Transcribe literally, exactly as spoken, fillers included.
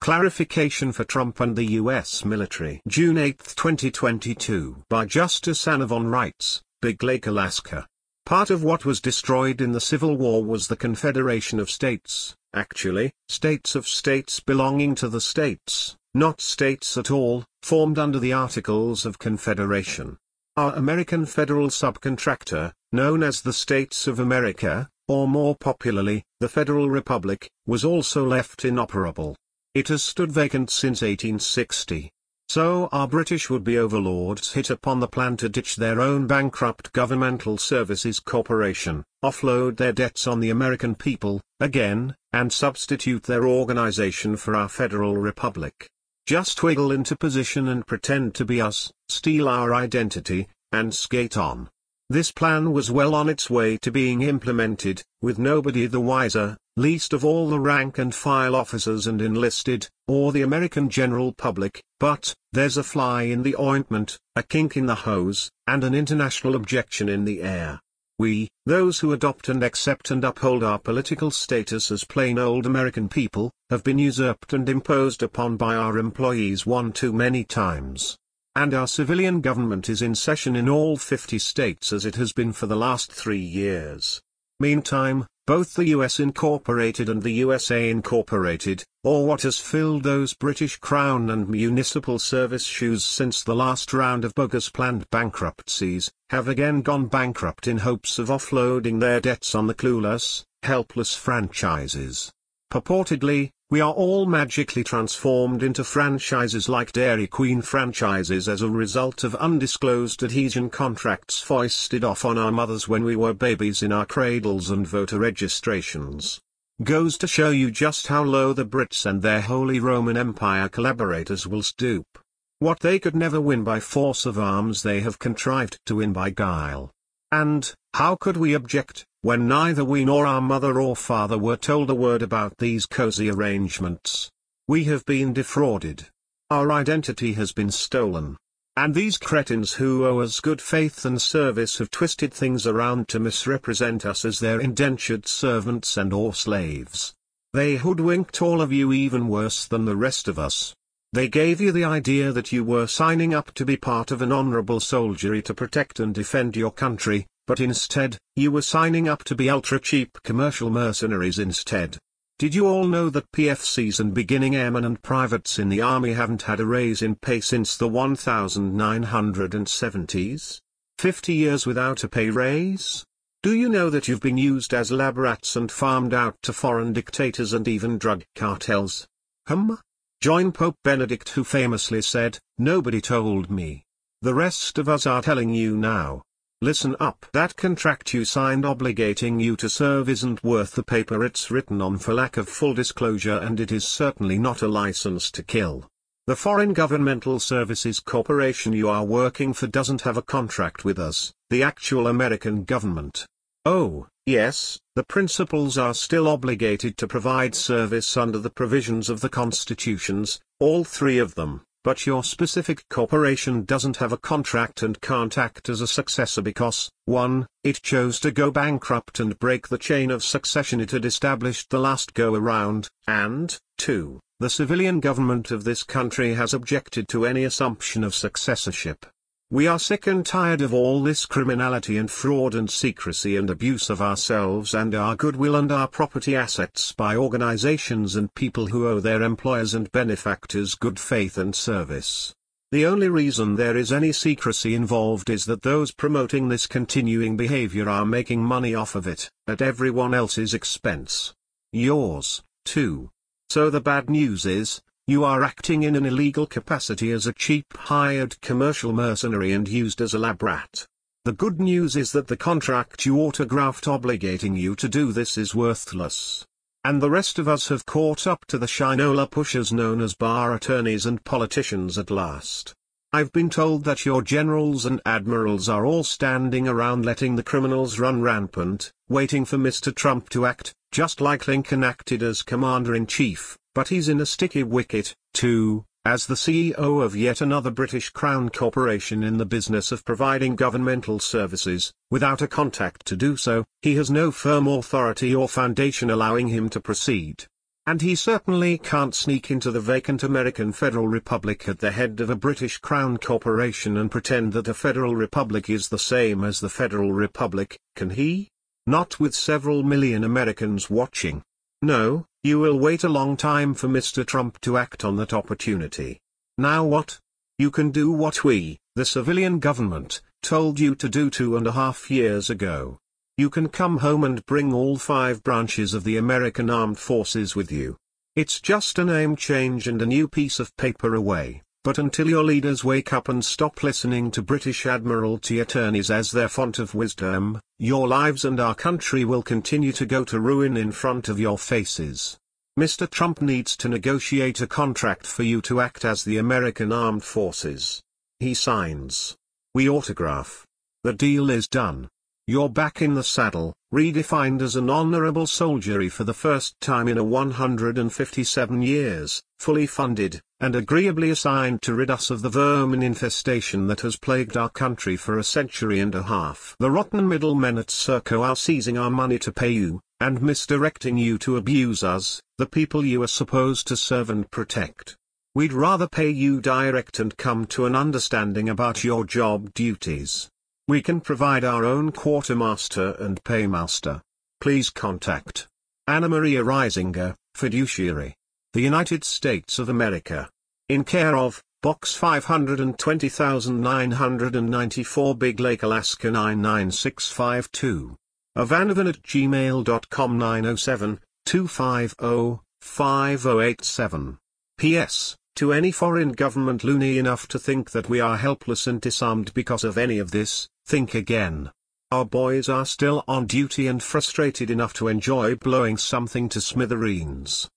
Clarification for Trump and the U S military. June eighth twenty twenty-two. By Justice Anna Von writes, Big Lake, Alaska. Part of what was destroyed in the Civil War was the Confederation of States, actually, states of states belonging to the states, not states at all, formed under the Articles of Confederation. Our American federal subcontractor, known as the States of America, or more popularly, the Federal Republic, was also left inoperable. It has stood vacant since eighteen sixty. So our British would-be overlords hit upon the plan to ditch their own bankrupt Governmental Services Corporation, offload their debts on the American people, again, and substitute their organization for our Federal Republic. Just wiggle into position and pretend to be us, steal our identity, and skate on. This plan was well on its way to being implemented, with nobody the wiser, least of all the rank-and-file officers and enlisted, or the American general public, but, there's a fly in the ointment, a kink in the hose, and an international objection in the air. We, those who adopt and accept and uphold our political status as plain old American people, have been usurped and imposed upon by our employees one too many times. And our civilian government is in session in all fifty states as it has been for the last three years. Meantime, both the U S Incorporated and the U S A Incorporated, or what has filled those British Crown and Municipal Service shoes since the last round of bogus planned bankruptcies, have again gone bankrupt in hopes of offloading their debts on the clueless, helpless franchises. Purportedly, we are all magically transformed into franchises like Dairy Queen franchises as a result of undisclosed adhesion contracts foisted off on our mothers when we were babies in our cradles and voter registrations. Goes to show you just how low the Brits and their Holy Roman Empire collaborators will stoop. What they could never win by force of arms they have contrived to win by guile. And, how could we object, when neither we nor our mother or father were told a word about these cozy arrangements? We have been defrauded. Our identity has been stolen. And these cretins who owe us good faith and service have twisted things around to misrepresent us as their indentured servants and or slaves. They hoodwinked all of you even worse than the rest of us. They gave you the idea that you were signing up to be part of an honorable soldiery to protect and defend your country, but instead, you were signing up to be ultra-cheap commercial mercenaries instead. Did you all know that P F Cs and beginning airmen and privates in the Army haven't had a raise in pay since the nineteen seventies? Fifty years without a pay raise? Do you know that you've been used as lab rats and farmed out to foreign dictators and even drug cartels? Hum? Join Pope Benedict, who famously said, "Nobody told me." The rest of us are telling you now. Listen up. That contract you signed obligating you to serve isn't worth the paper it's written on for lack of full disclosure, and it is certainly not a license to kill. The Foreign Governmental Services Corporation you are working for doesn't have a contract with us, the actual American government. Oh, yes, the principals are still obligated to provide service under the provisions of the constitutions, all three of them, but your specific corporation doesn't have a contract and can't act as a successor because, one, it chose to go bankrupt and break the chain of succession it had established the last go-around, and, two, the civilian government of this country has objected to any assumption of successorship. We are sick and tired of all this criminality and fraud and secrecy and abuse of ourselves and our goodwill and our property assets by organizations and people who owe their employers and benefactors good faith and service. The only reason there is any secrecy involved is that those promoting this continuing behavior are making money off of it, at everyone else's expense. Yours, too. So the bad news is, you are acting in an illegal capacity as a cheap hired commercial mercenary and used as a lab rat. The good news is that the contract you autographed obligating you to do this is worthless. And the rest of us have caught up to the shinola pushers known as bar attorneys and politicians at last. I've been told that your generals and admirals are all standing around letting the criminals run rampant, waiting for Mister Trump to act, just like Lincoln acted as commander-in-chief. But he's in a sticky wicket, too, as the C E O of yet another British Crown corporation in the business of providing governmental services. Without a contact to do so, he has no firm authority or foundation allowing him to proceed. And he certainly can't sneak into the vacant American Federal Republic at the head of a British Crown corporation and pretend that a Federal Republic is the same as the Federal Republic, can he? Not with several million Americans watching. No, you will wait a long time for Mister Trump to act on that opportunity. Now what? You can do what we, the civilian government, told you to do two and a half years ago. You can come home and bring all five branches of the American Armed Forces with you. It's just a name change and a new piece of paper away, but until your leaders wake up and stop listening to British Admiralty attorneys as their font of wisdom, your lives and our country will continue to go to ruin in front of your faces. Mister Trump needs to negotiate a contract for you to act as the American Armed Forces. He signs. We autograph. The deal is done. You're back in the saddle, redefined as an honorable soldiery for the first time in a one hundred fifty-seven years, fully funded, and agreeably assigned to rid us of the vermin infestation that has plagued our country for a century and a half. The rotten middlemen at Serco are seizing our money to pay you, and misdirecting you to abuse us, the people you are supposed to serve and protect. We'd rather pay you direct and come to an understanding about your job duties. We can provide our own quartermaster and paymaster. Please contact Anna Maria Reisinger, Fiduciary, the United States of America. In care of, Box five hundred twenty thousand nine hundred ninety-four Big Lake, Alaska nine nine six five two. Avanovan at gmail dot com nine oh seven, two five oh, five oh eight seven. P S. To any foreign government loony enough to think that we are helpless and disarmed because of any of this, think again. Our boys are still on duty and frustrated enough to enjoy blowing something to smithereens.